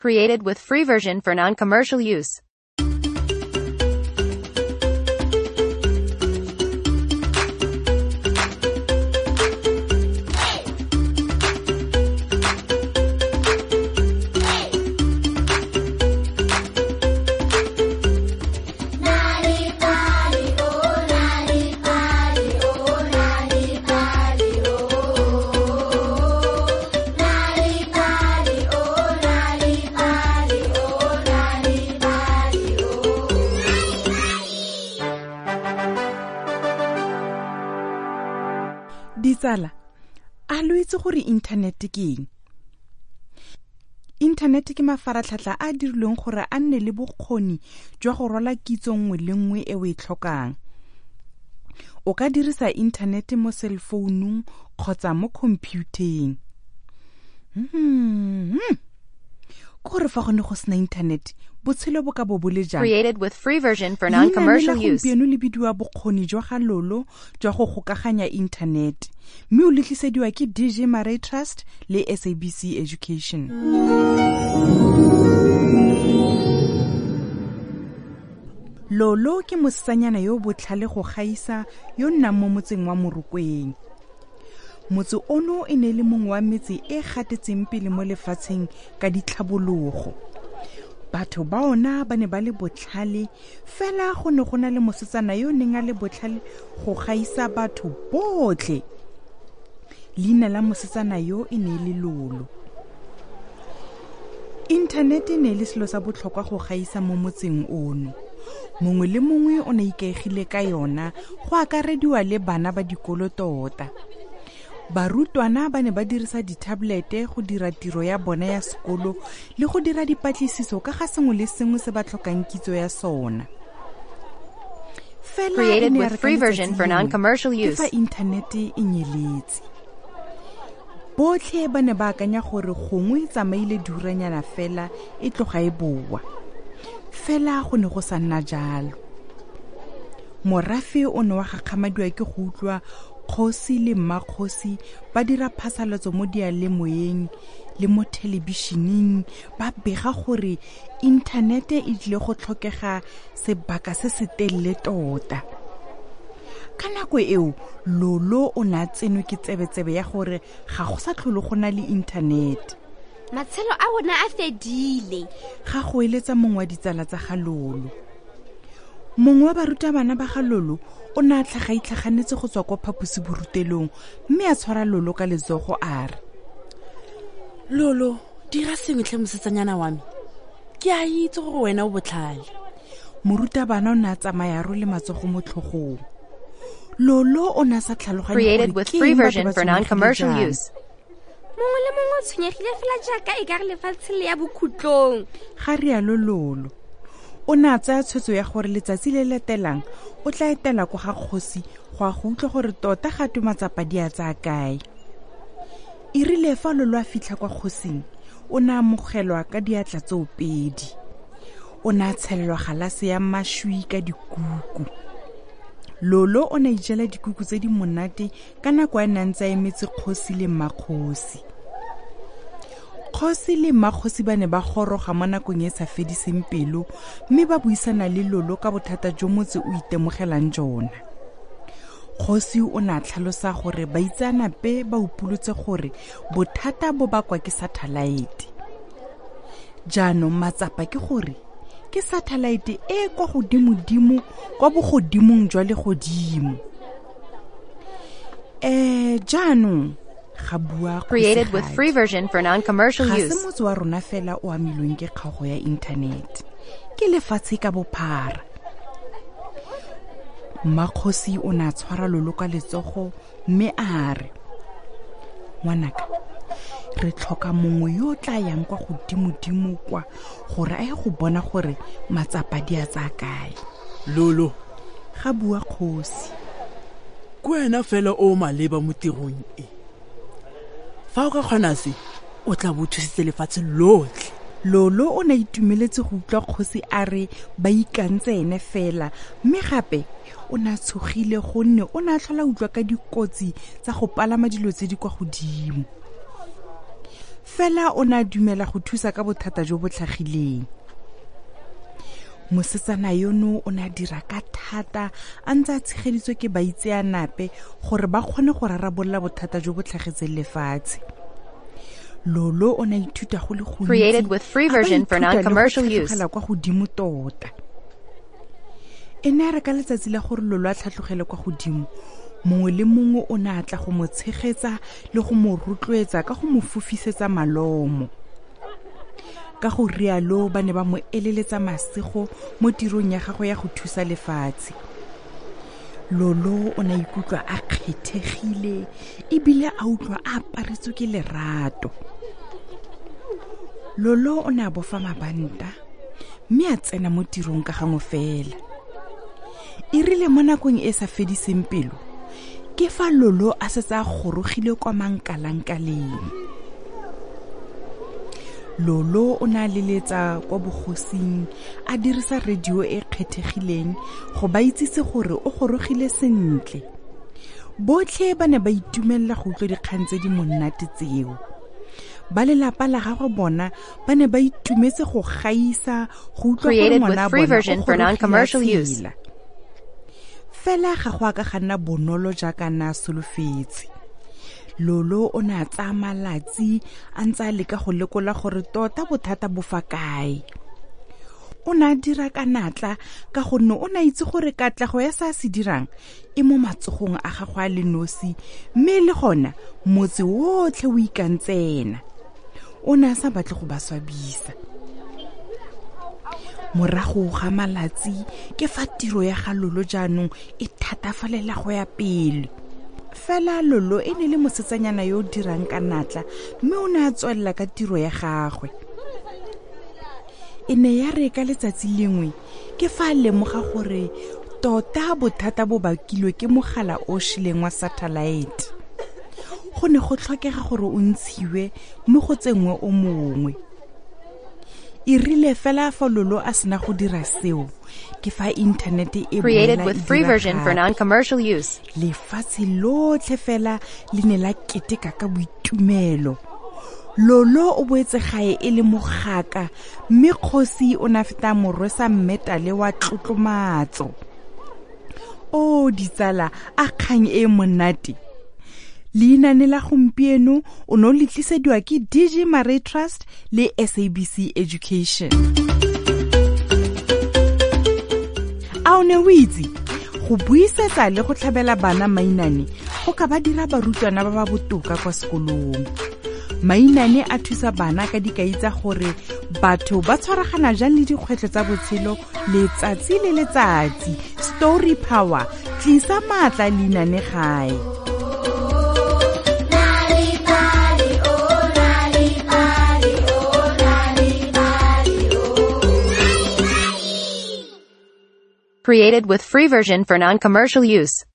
Created with free version for non-commercial use. Ditsala, a lo itse gore internet ke eng? Internet ke mafaratlhatlha a dirilweng gore a nne le bokgoni jwa go rola kitso nngwe le nngwe e o e tlhokang. O ka dirisa internet mo cellphone-ung kgotsa mo computer-eng. Gore fa go ne go sena internet, botshelo bo ka bo bole jang? Created with free version for non-commercial use. Gompieno le bidiwa bokgoni jwa ga lolo jwa go gokaganya internet. Mme o letlisediwa ke DJ Marie Trust le SABC Education. Lolo ke mosetsanyana yo botlhale go gaisa yo nnang mo motseng wa Morokweng. Motse ono e ne le mongwe wa metse e gatetseng pele mo lefatsheng ka ditlhabologo. Batho ba ona ba ne ba le botlhale fela go ne go na le mosetsana yo neng a le botlhale go gaisa batho botlhe. Leina la mosetsana yo e ne le Lolo. Internet e ne le selo sa botlhokwa go gaisa mo motseng ono. Mongwe le mongwe o ne ikaegile ka yona go akarediwa le bana ba dikolo tota. Barutwana ba ne ba dirisa di-tablete go dira tiro ya bona ya sekolo le go dira dipatlisiso ka ga sengwe le sengwe se ba tlhokang kitso ya sona. Created with free version for non-commercial use. Fa internet e nyeletse. Botlhe ba ne ba akanya gore gongwe tsamaile diuranyana fela e tloga e boa. Fela go ne go sa nna jalo. Morafe o ne wa gakgamadiwa ke go utlwa kgosi le mmakgosi ba dira phasalatso mo dialemoyeng le mo televisioneng ba bega gore internet e tlile go tlhokega sebaka se se telele tota. Ka nako eo Lolo o na tsenwe ke tsebetsebe ya gore ga go sa tlhole go na le internet. Matshelo a bona a fedile. Ga go eletsa mongwe wa ditsala tsa ga Lolo. Mongwe wa barutabana ba ga Lolo o na tlhagaganetse go tswa kwa phaposiborutelong mme a tshwara Lolo ka letsogo a re, Lolo, dira sengwe tle mosetsanyana wa me. Ke a itse gore wena o botlhale. Morutabana o na tsamaya ro le matsogo mo tlhogong. Lolo o na sa tlhaloganya Created with free version for non-commercial use. Mongwe le mongwe o tshwenyegile fela jaaka e ka re lefatshe le ya bokhutlong. Ga rialo Lolo o na tsaya tshwetso ya gore letsatsi le letelang o tla etela kwa ga kgosi go a go utlwa gore tota gato matsapa di a tsaya kae. E rile fa Lolo a fitlha kwa kgosing o na amogelwa ka diatla tse opedi. O na tshelelwa galase ya mashwi ka dikuku. Lolo o na ijela dikuku tse di monate ka nako a nantsa emetse kgosi le mmakgosi. Kgosi le mmakgosi ba ne ba goroga mo nakong e sa fediseng pelo mme ba buisana le Lolo ka bothata jo motse o itemogelang jona. Kgosi o na tlhalosa gore baitsanape ba upulotse gore bothata bo bakwa ke satellite. Jaanong matsapa ke gore ke satellite e kwa godimo kwa bogodimong jwa le godimo. Jaanong ga bua Created with free version for non-commercial ga use. se motse wa rona fela o amilweng ke kgago ya internet. Ke lefatshe ka bophara. Mmakgosi o na tshwara Lolo ka letsogo mme a re, ngwanaka, re tlhoka mongwe yo tla yang kwa godimo kwa gore a ye go bona gore matsapa di a tsaya kae. Lolo, Ga bua kgosi. kwena fela o maleba mo tirong e. Fa o ka kgona se, o tla bo thusitse lefatshe lotlhe. Lolo o na itumeletse go utlwa kgosi a re ba ikantse ene fela mme gape o na tshogile gonne o na tlhola utlwa ka dikotsi tsa go palama dilo tse di kwa godimo. fela o ne a dumela go thusa ka bothata jo bo tlhagileng. Mosetsana yono o ne a dira ka thata a ntse a tshegeditswe ke baitseanape gore ba kgone go rarabolola bothata jo bo tlhagetseng lefatshe. Lolo o ne a ithuta go le gontsi. Created with free version for non-commercial use. Kwa godimo tota. E ne a re ka letsatsi la gore Lolo a tlhatlogele kwa godimo, mongwe le mongwe o ne a tla go mo tshegetsa le go mo rotloetsa ka go mo fofisetsa malomo. Ka go rialo ba ne ba mo eleletsa masego mo tirong ya gagwe ya go thusa lefatshe. Lolo o ne a ikutlwa a kgethegile ebile a utlwa a aparetswe ke lerato. Lolo o ne a bofa mabanta mme a tsena mo tirong ka gangwe fela. E rile mo nakong e sa fediseng pelo ke fa Lolo a setse a gorogile kwa mankalankaleng. Lolo o ne a leletsa kwa bogosing a dirisa radio e kgethegileng go ba itsise gore o gorogile sentle. Botlhe ba ne ba itumelela go utlwa dikgang tse di monate tseo. Ba lelapa la gagwe bona ba ne ba itumetse go gaisa go utlwa gore ngwana bona o gorogile. Fela ga go a ka ganna bonolo jaaka na solofetse. Lolo o ne a tsaya malatsi a ntse a leka go lekola gore tota bothata bo fa kae. O ne a dira ka natla ka gonne o ne a itse gore katlego ya sa se dirang e mo matsogong a gagwe a le nosi, mme le gona motse wotlhe o ikantsena. O ne a sa batle go ba swabisa. Morago ga malatsi ke fa tiro ya ga Lolo jaanong e thatafalela go ya pele. Fela Lolo e ne le mosetsanyana yo o dirang ka natla mme o ne a tswelela ka tiro ya gagwe. E ne ya re ka letsatsi lengwe ke fa a lemoga gore tota bothata bo bakilwe ke mogala o shileng wa satellite. Go ne go tlhokega gore o ntshiwe mme go tsenngwe o mongwe. E rile fela fa Lolo a sena go dira seo ke fa inthanete e Created with free version for non-commercial use. Lefatshe lotlhe fela le ne la keteka ka boitumelo. Lolo o boetse gae e le mogaka mme kgosi o na feta morwesa mmetale wa tlotlomatso. O ditsala a kgang e monate. Leina ne la gompieno o no le tlisediwa ke DG Marie Trust le SABC Education. A o ne o itse go buisetsa le go tlhabela bana mainane go ka ba dira barutwana ba ba botoka kwa sekolong. Mainane a thusa bana ka dikai tsa gore batho ba tshwaragana jang le dikgwetlho tsa botshelo letsatsi le letsatsi. Story power, tlisa matla leinane gae. Created with free version for non-commercial use.